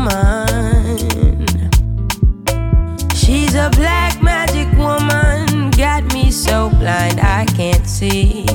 woman. She's a black magic woman, got me so blind I can't see.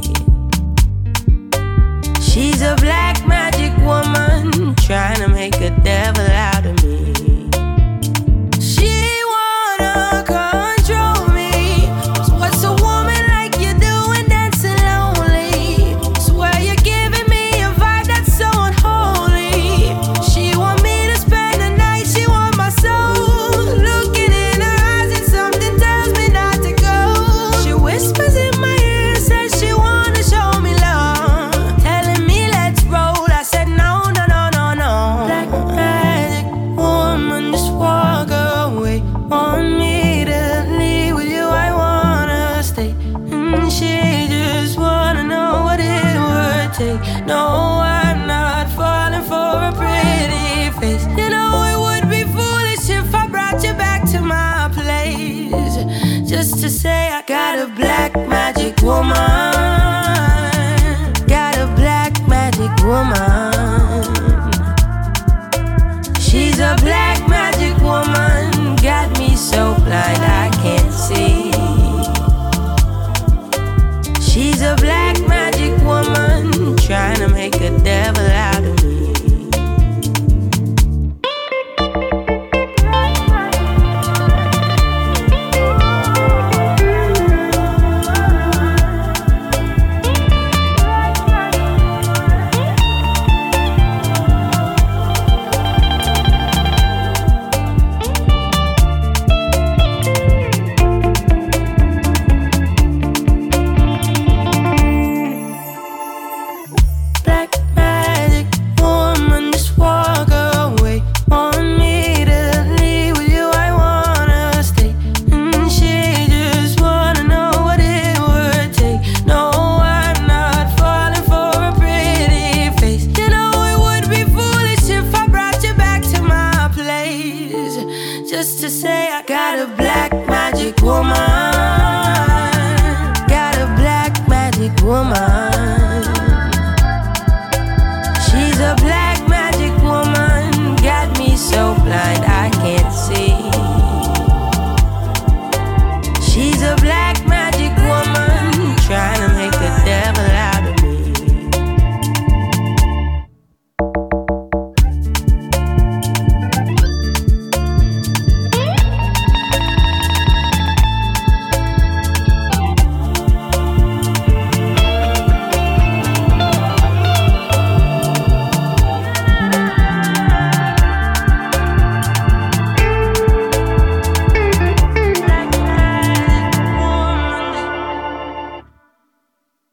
She's a black magic woman, trying to make a devil out of me. She wanna control me. So what's a woman like you doing dancing lonely? Swear you're giving me a vibe that's so unholy. She want me to spend the night, she want my soul. Looking in her eyes and something tells me not to go. She whispers in my ear, says she wanna show me love, telling me let's roll. I said no, no, no, no, no. Black magic woman, just walk away. Want me to leave with you, I wanna stay. And she just wanna know what it would take. No, I'm not falling for a pretty face. You know it would be foolish if I brought you back to my place, just to say I got a black magic woman. Got a black magic woman. She's a black magic woman, got me so blind I can't see. She's a black magic woman, trying to make a devil out of me. Black magic woman, just walk away. Want me to leave with you, I wanna stay. And she just wanna know what it would take. No, I'm not falling for a pretty face. You know it would be foolish if I brought you back to my place, just to say I got a black